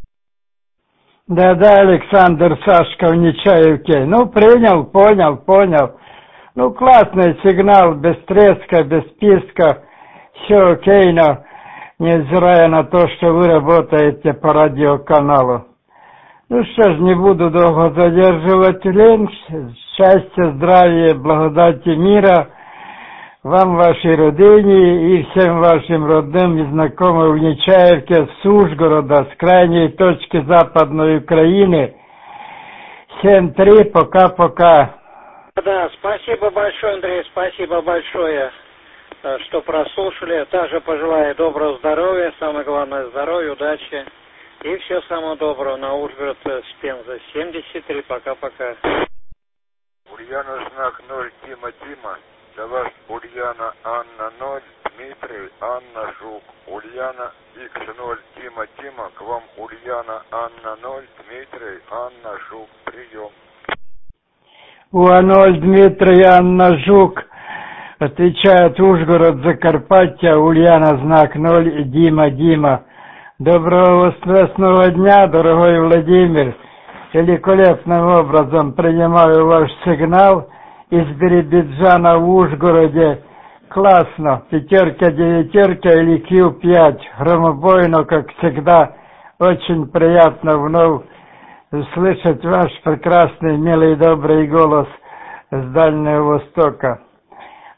Да-да, Александр, Сашка в Нечаевке. Ну, принял, понял, понял. Ну, классный сигнал, без треска, без писка, все окейно, невзирая на то, что вы работаете по радиоканалу. Ну что ж, не буду долго задерживать лень. Счастья, здравия, благодати мира вам, вашей родине и всем вашим родным и знакомым в Нечаевке, с Ужгорода, с крайней точки Западной Украины. семь три, пока-пока. Да, спасибо большое, Андрей, спасибо большое, что прослушали. Также пожелаю доброго здоровья, самое главное здоровья, удачи и всего самого доброго на Ужгород с Пензы. семьдесят три, пока-пока. Ульяна знак ноль, Дима, Дима. Для вас Ульяна Анна ноль, Дмитрий Анна Жук. Ульяна Х ноль, Дима, Дима. К вам Ульяна Анна ноль, Дмитрий Анна Жук. Прием. УА ноль, Дмитрий Анна Жук. Отвечает Ужгород, Закарпатье, Ульяна знак ноль, Дима, Дима. Доброго воскресного дня, дорогой Владимир. Великолепным образом принимаю ваш сигнал из Биробиджана в Ужгороде. Классно. Пятерка, девятерка или Кью пять. Громобойно, как всегда. Очень приятно вновь слышать ваш прекрасный, милый, добрый голос с Дальнего Востока.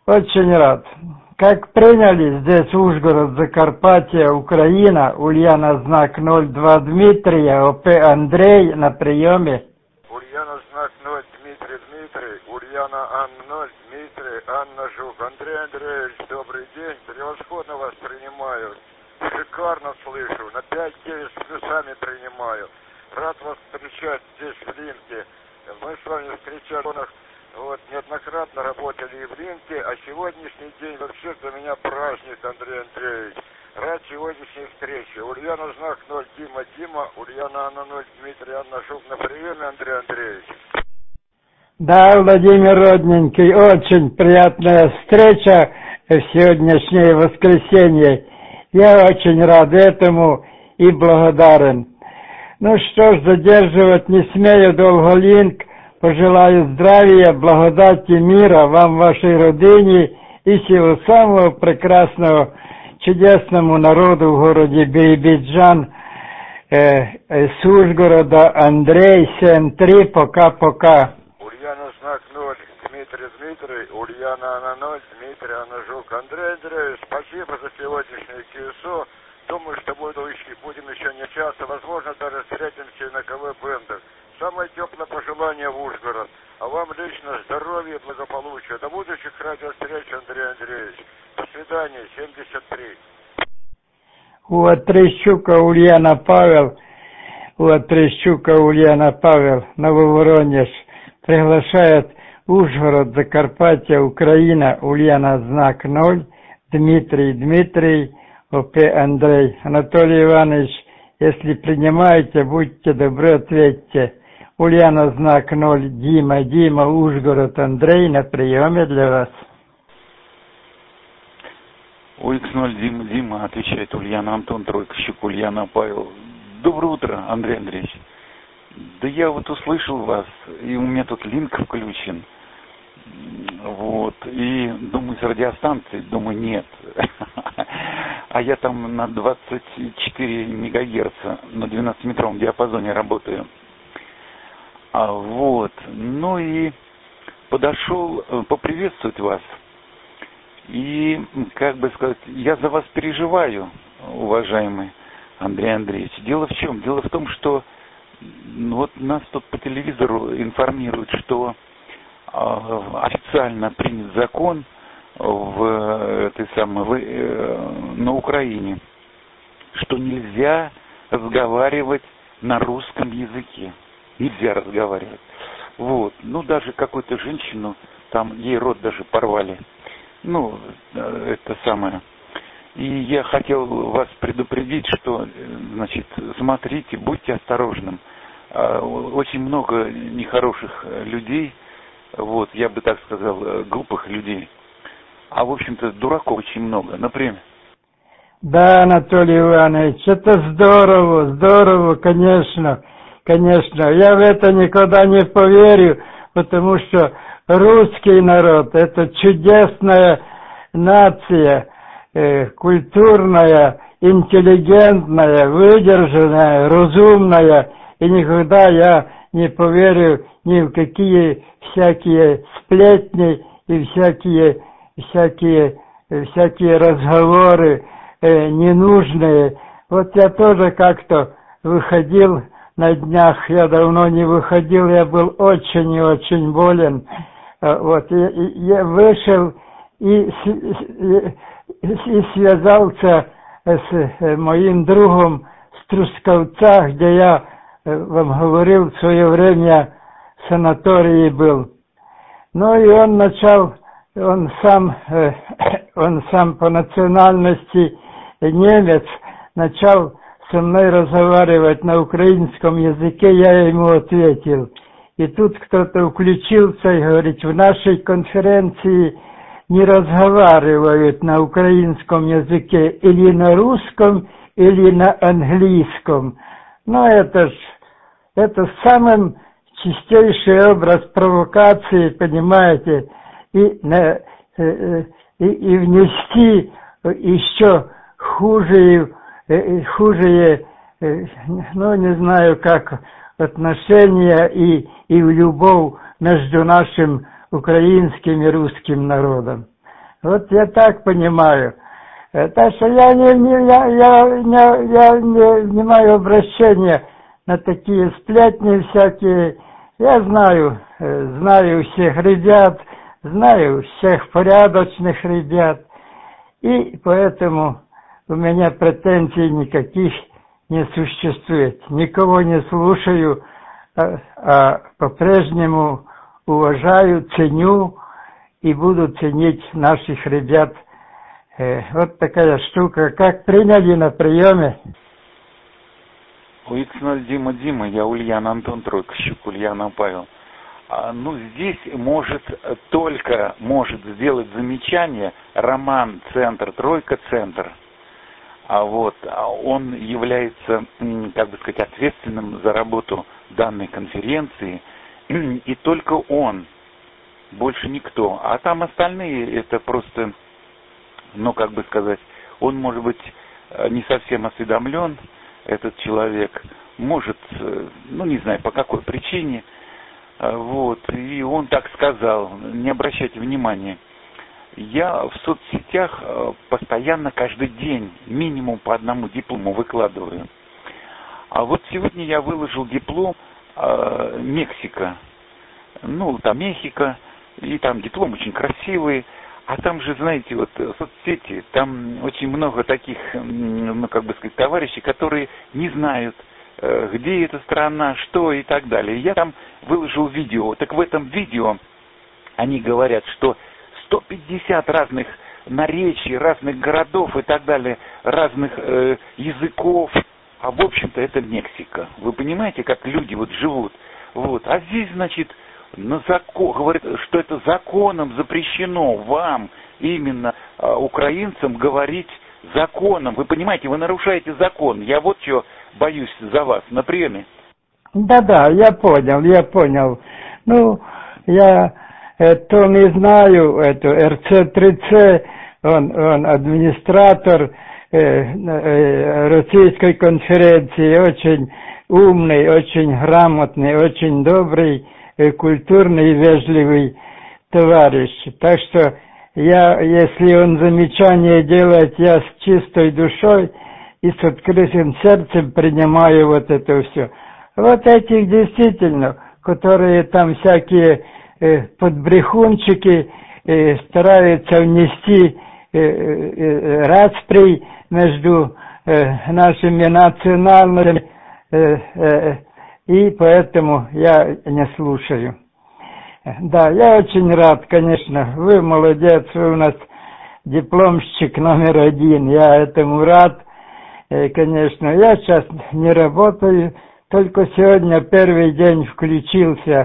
Очень рад. Как приняли здесь Ужгород, Закарпатье, Украина, Ульяна знак ноль два Дмитрия, ОП Андрей на приеме. Ульяна знак ноль Дмитрий Дмитрий, Ульяна Анна ноль Дмитрий, Анна Жук. Андрей Андреевич, добрый день, превосходно вас принимаю. Шикарно слышу, на пять-девять с плюсами принимаю. Рад вас встречать здесь в Линке. Мы с вами встречались, вот, неоднократно работали и в Линке, а сегодняшний день вообще для меня праздник, Андрей Андреевич. Рад сегодняшней встрече. Ульяна знак ноль Дима Дима, Ульяна Анна ноль Дмитрий Анна Жук на приеме, Андрей Андреевич. Да, Владимир родненький, очень приятная встреча в сегодняшнее воскресенье. Я очень рад этому и благодарен. Ну что ж, задерживать не смею долго Линк. Пожелаю здравия, благодати, мира вам, вашей родине и всего самого прекрасного, чудесному народу в городе Биробиджан, э, э, с Ужгорода, Андрей, семь три, пока-пока. Ульяна знак ноль, Дмитрий Дмитрий, Ульяна Анна ноль, Дмитрий Анна Жук. Андрей Андреевич, спасибо за сегодняшнее КСО. Думаю, что будем еще не часто, возможно, даже встретимся на КВ-бендах. Самое теплое пожелание в Ужгород. А вам лично здоровья и благополучия. До будущих радиовстреч, Андрей Андреевич. До свидания, семьдесят три. У Отрещука Ульяна Павел, у Отрещука Ульяна Павел, Нововоронеж, приглашает Ужгород, Закарпатье, Украина, Ульяна знак ноль, Дмитрий Дмитрий, ОП Андрей. Анатолий Иванович, если принимаете, будьте добры, ответьте. Ульяна знак ноль, Дима, Дима, Ужгород, Андрей на приеме для вас. У икс ноль Дима, Дима, отвечает Ульяна Антон, Тройка, Щук, Ульяна Павел. Доброе утро, Андрей Андреевич. Да я вот услышал вас, и у меня тут линк включен. Вот, и думаю, с радиостанции, думаю, нет. А я там на двадцать четыре мегагерца, на двенадцатиметровом диапазоне работаю. А вот, ну и подошел поприветствовать вас. И, как бы сказать, я за вас переживаю, уважаемый Андрей Андреевич. Дело в чем? Дело в том, что вот нас тут по телевизору информируют, что официально принят закон в этой самой в, э, на Украине, что нельзя разговаривать на русском языке. Нельзя разговаривать. Вот. Ну, даже какую-то женщину, там ей рот даже порвали. Ну, это самое. И я хотел вас предупредить, что, значит, смотрите, будьте осторожным. Очень много нехороших людей, вот, я бы так сказал, глупых людей. А, в общем-то, дураков очень много, например. Да, Анатолий Иванович, это здорово, здорово, конечно, конечно. Я в это никогда не поверю, потому что русский народ – это чудесная нация, э, культурная, интеллигентная, выдержанная, разумная. И никогда я не поверю ни в какие всякие сплетни и всякие, всякие, всякие разговоры э, ненужные. Вот я тоже как-то выходил на днях, я давно не выходил, я был очень и очень болен. Вот, и, и я вышел и, и, и связался с моим другом с Трускавца, где я вам говорил, в свое время в санатории был. Ну и он начал, он сам, он сам по национальности немец, начал со мной разговаривать на украинском языке, я ему ответил. И тут кто-то включился и говорит, в нашей конференции не разговаривают на украинском языке или на русском, или на английском. Но это ж, это самый чистейший образ провокации, понимаете, и, на, и, и внести еще хуже, хуже, ну не знаю как, отношения и, и в любовь между нашим украинским и русским народом. Вот я так понимаю. Так что я не, не, я, я, не, я не внимаю обращения на такие сплетни всякие. Я знаю, знаю всех ребят, знаю всех порядочных ребят. И поэтому у меня претензий никаких не существует. Никого не слушаю, а, а по-прежнему уважаю, ценю и буду ценить наших ребят. Э, вот такая штука. Как приняли на приеме? У икс ноль Дима Дима, я Ульяна Антон, тройка щук, Ульяна Павел. А, ну, здесь может только, может сделать замечание Роман Центр, тройка Центр. А вот, он является, как бы сказать, ответственным за работу данной конференции, и только он, больше никто. А там остальные, это просто, ну, как бы сказать, он, может быть, не совсем осведомлен, этот человек, может, ну, не знаю, по какой причине, вот, и он так сказал, не обращайте внимания. Я в соцсетях постоянно, каждый день, минимум по одному диплому выкладываю. А вот сегодня я выложил диплом э, Мексика. Ну, там Мехико, и там диплом очень красивый. А там же, знаете, вот соцсети, там очень много таких, ну, как бы сказать, товарищей, которые не знают, э, где эта страна, что и так далее. Я там выложил видео. Так в этом видео они говорят, что сто пятьдесят разных наречий, разных городов и так далее, разных э, языков. А в общем-то это Мексика. Вы понимаете, как люди вот живут? Вот. А здесь, значит, на закон, говорят, что это законом запрещено вам, именно э, украинцам, говорить законом. Вы понимаете, вы нарушаете закон. Я вот что боюсь за вас на приеме. Да-да, я понял, я понял. Ну, я... То не знаю, это эр цэ три цэ, он, он администратор э, э, российской конференции, очень умный, очень грамотный, очень добрый, э, культурный и вежливый товарищ. Так что я, если он замечание делает, я с чистой душой и с открытым сердцем принимаю вот это все. Вот этих действительно, которые там всякие подбрехунчики э, стараются внести э, э, распри между э, нашими национальными, э, э, и поэтому я не слушаю. Да, я очень рад, конечно, вы молодец, вы у нас дипломщик номер один, я этому рад, э, конечно. Я сейчас не работаю, только сегодня первый день включился,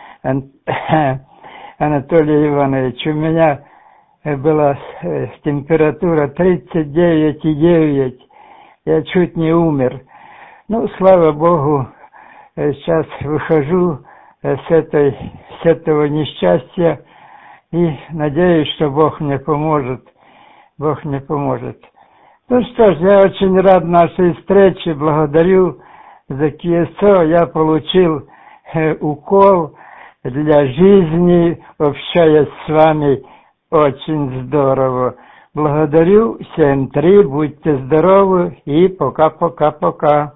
Анатолий Иванович, у меня была температура тридцать девять и девять, я чуть не умер. Ну, слава Богу, сейчас выхожу с, этой, с этого несчастья и надеюсь, что Бог мне поможет. Бог мне поможет. Ну что ж, я очень рад нашей встрече, благодарю за КСО, я получил э, укол для жизни, общаясь с вами, очень здорово. Благодарю, семь три, будьте здоровы и пока-пока-пока.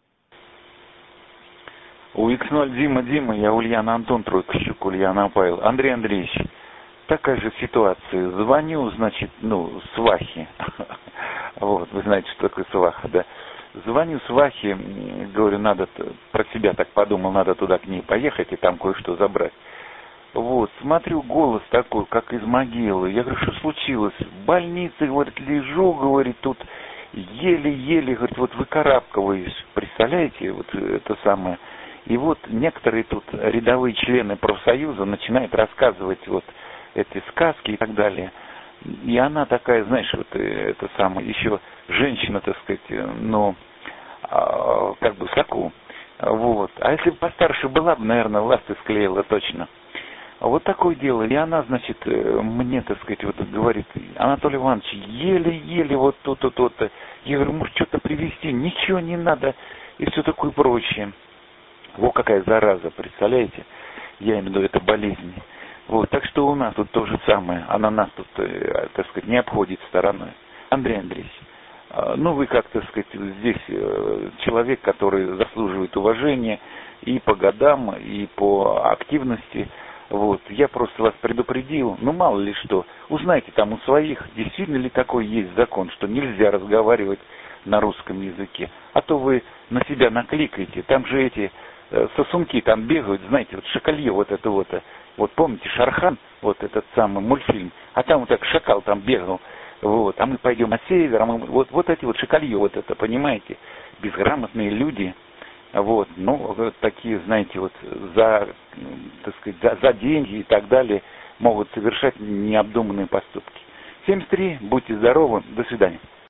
У икс ноль Дима Дима, я Ульяна Антон, тройка щук, Ульяна Павел. Андрей Андреевич, такая же ситуация. Звоню, значит, ну, свахе. Вот, вы знаете, что такое сваха, да? Звоню свахе, говорю, надо, про себя так подумал, надо туда к ней поехать и там кое-что забрать. Вот, смотрю, голос такой, как из могилы. Я говорю, что случилось? В больнице, говорит, лежу, говорит, тут еле-еле, говорит, вот выкарабкиваюсь. Представляете, вот это самое. И вот некоторые тут рядовые члены профсоюза начинают рассказывать вот эти сказки и так далее. И она такая, знаешь, вот это самое, еще женщина, так сказать, но а, как бы соку. Вот. А если бы постарше была бы, наверное, ласты склеила точно. Вот такое дело. И она, значит, мне, так сказать, вот говорит, Анатолий Иванович, еле-еле вот то-то, то-то. Я говорю, может, что-то привезти? Ничего не надо. И все такое прочее. Вот какая зараза, представляете? Я имею в виду, это болезнь. Вот, так что у нас тут то же самое, она нас тут, э, так сказать, не обходит стороной. Андрей Андреевич, э, ну вы, как, так сказать, здесь э, человек, который заслуживает уважения и по годам, и по активности. Вот, я просто вас предупредил, ну мало ли что, узнайте там у своих, действительно ли такой есть закон, что нельзя разговаривать на русском языке, а то вы на себя накликаете, там же эти э, сосунки там бегают, знаете, вот шакалье вот это вот, вот помните Шархан, вот этот самый мультфильм, а там вот так шакал там бегал, вот, а мы пойдем на север, а мы, вот, вот эти вот шакалье вот это, понимаете, безграмотные люди. Вот, ну, вот такие, знаете, вот за, так сказать, за, за деньги и так далее могут совершать необдуманные поступки. семьдесят три, будьте здоровы, до свидания.